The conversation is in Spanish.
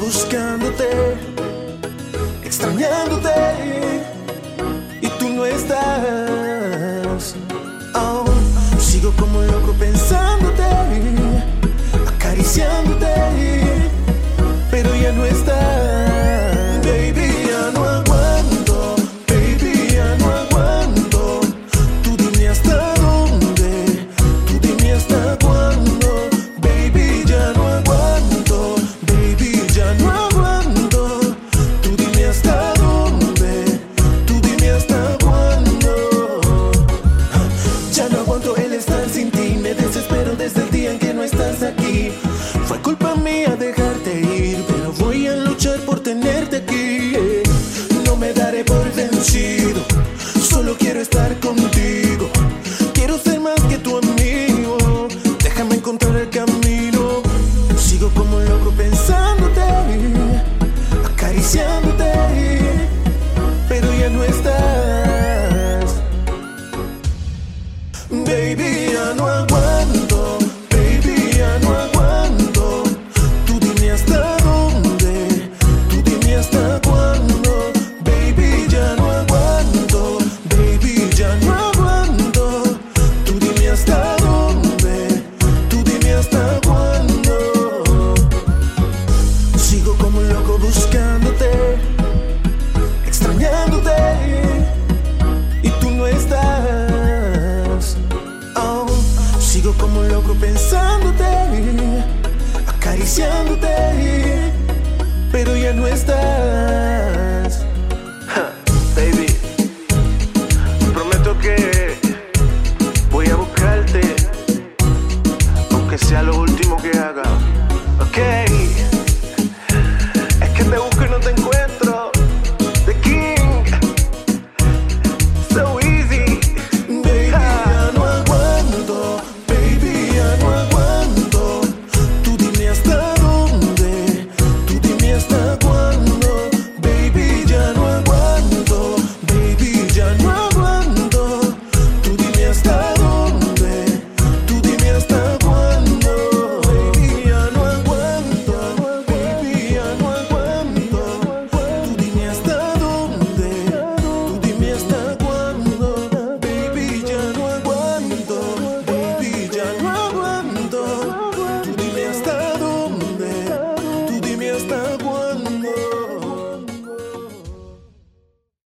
buscándote, extrañándote, y tú no estás. Oh, sigo como loco pensándote, acariciándote, pero ya no estás. Baby, ya no aguanto, baby, ya no aguanto. Tú dime hasta dónde, tú dime hasta cuándo. Baby, ya no aguanto, baby, ya no aguanto. Tú dime hasta dónde, tú dime hasta cuándo. Ya no aguanto el estar sin ti, me desespero desde el día en que no estás aquí. Fue culpa mía dejarte ir, pero voy a luchar por tenerte aquí. No me daré por vencido, solo quiero estar contigo. Quiero ser más que tu amigo, déjame encontrar el camino. Sigo como loco pensándote, acariciándote, pero ya no estás. Baby, ya no aguanto, baby, ya no aguanto. Tú dime hasta dónde, tú dime hasta cuándo. Baby, ya no aguanto, baby, ya no aguanto. Tú dime hasta dónde, tú dime hasta cuándo. Sigo como un loco buscándote, extrañándote, y tú no estás. Oh, sigo como un loco pensándote, acariciándote, pero ya no estás.